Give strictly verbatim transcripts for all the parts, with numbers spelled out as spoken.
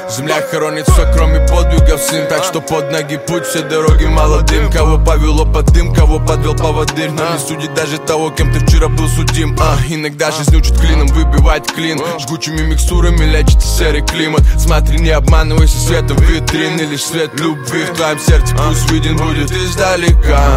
Земля хоронит все, кроме подвигов, сын. Так что под ноги путь, все дороги молодым. Кого повело под дым, кого подвел поводырь. Но не судит даже того, кем ты вчера был судим. а, Иногда жизнь учит клином выбивать клин. Жгучими микстурами лечится серый климат. Смотри, не обманывайся светом витрины. Лишь свет любви в твоем сердце пусть виден будет издалека.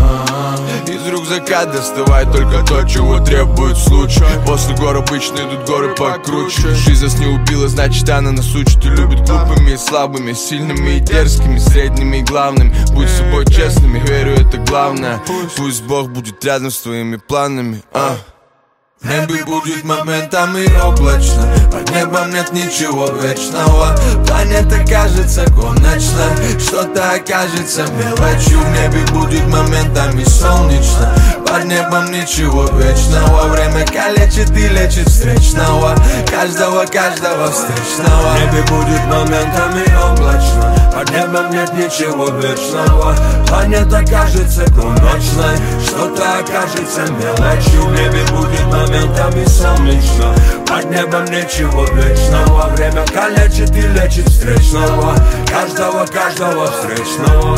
Из рюкзака доставай только то, чего требует случай. После гор обычно идут горы покруче. Жизнь нас не убила, значит она нас учит. И любит глупыми и слабыми, сильными и дерзкими, средними и главными. Будь с собой честными, верю, это главное. Пусть Бог будет рядом с твоими планами. а. В небе будет моментами облачно, под небом нет ничего вечного. Планета кажется конечной, что-то окажется мелочью. В небе будет моментами солнечно, под небом ничего вечного. Время калечит и лечит встречного, каждого, каждого встречного. В небе будет моментами облачно, под небом нет ничего вечного. Планета кажется конечной, что-то окажется мелочью. В небе будет моментами моментами солнечно, под небом ничего вечного. Время калечит и лечит встречного, каждого, каждого встречного.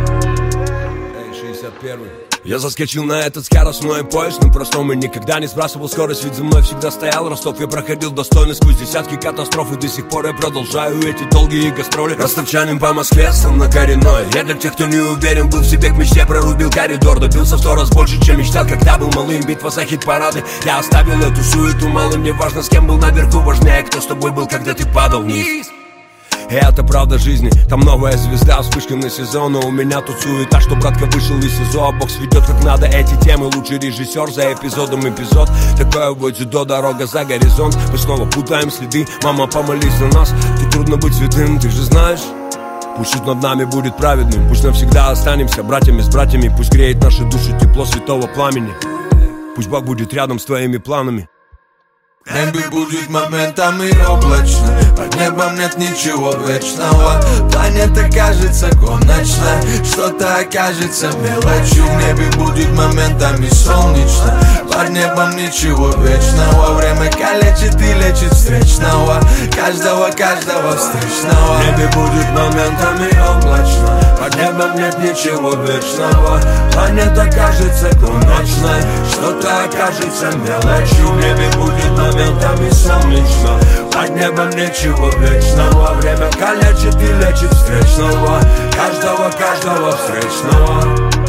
Эй, шестьдесят первый. Я заскочил на этот скоростной поезд, но простом и никогда не сбрасывал скорость, ведь за мной всегда стоял Ростов. Я проходил достойно сквозь десятки катастроф, и до сих пор я продолжаю эти долгие гастроли. Ростовчанин по Москве, сам на коренной. Я для тех, кто не уверен, был в себе к мечте, прорубил коридор. Добился в сто раз больше, чем мечтал, когда был малым. Битва за хит-парады, я оставил эту суету малым. Мне важно, с кем был наверху, важнее, кто с тобой был, когда ты падал вниз. И это правда жизни, там новая звезда, вспышка на сезон. У меня тут суета, что братка вышел из СИЗО. Бог сведет как надо эти темы, лучший режиссер за эпизодом эпизод. Такое вот дзюдо, дорога за горизонт. Мы снова путаем следы, мама, помолись за нас. Тут трудно быть святым, ты же знаешь. Пусть суд над нами будет праведным, пусть навсегда останемся братьями с братьями. Пусть греет наши души тепло святого пламени. Пусть Бог будет рядом с твоими планами. В небе будет моментами облачно, под небом нет ничего вечного. Планета кажется конечной, что-то окажется мелочью. В небе будет моментами солнечно, под небом ничего вечного. Время калечит и лечит встречного, каждого, каждого встречного. В небе будет моментами облачно, под небом нет ничего вечного. Планета кажется конечной, что-то окажется мелочью. В небе будет моментами моментами солнечно, под небом ничего вечного. Время калечит и лечит встречного, каждого, каждого встречного.